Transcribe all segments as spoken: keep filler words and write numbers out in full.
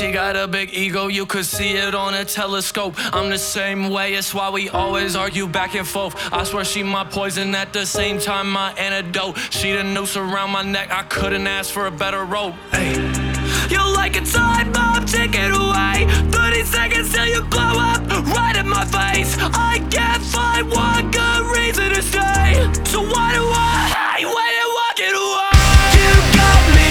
She got a big ego, you could see it on a telescope. I'm the same way, it's why we always argue back and forth. I swear she my poison, at the same time my antidote. She the noose around my neck, I couldn't ask for a better rope. Ay. You're like a time bomb, take it away. thirty seconds till you blow up, right in my face. I can't find one good reason to stay, so why do I wait and walk it away? You got me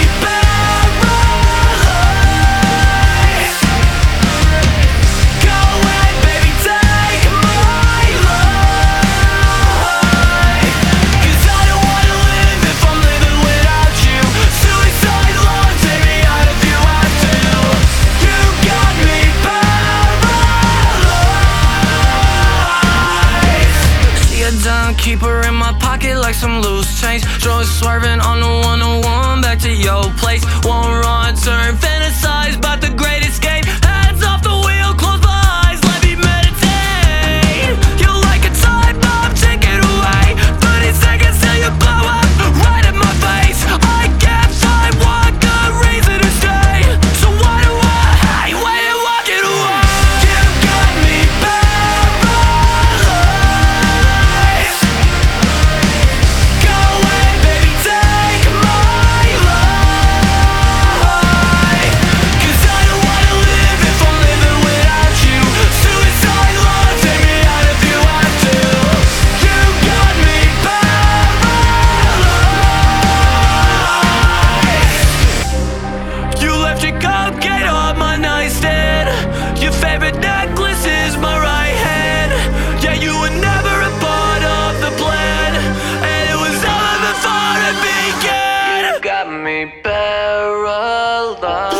paralyzed. Go away, baby, take my life. 'Cause I don't wanna live if I'm living without you. Suicide love, take me out if you have to. You got me paralyzed. See a dime keeper in my pocket like some loose change. Drugs swerving on the one oh one back to your place. One wrong turn, fantasize about the great escape. Hands off the wheel, close my eyes, let me meditate. You're like a time bomb, take it away. thirty seconds till you blow up, right in my face. I can't find one good reason to stay, so why do I wait and walk it away? You got me paralyzed. Go away, baby, take my life. 'Cause I don't wanna live if I'm living without you. Suicide love, take me out if you have to. You got me paralyzed. You left your cupcake on my nightstand. Your favorite necklace is my right hand. Yeah, you were never a part of the plan, and it was over before it began. You got me paralyzed.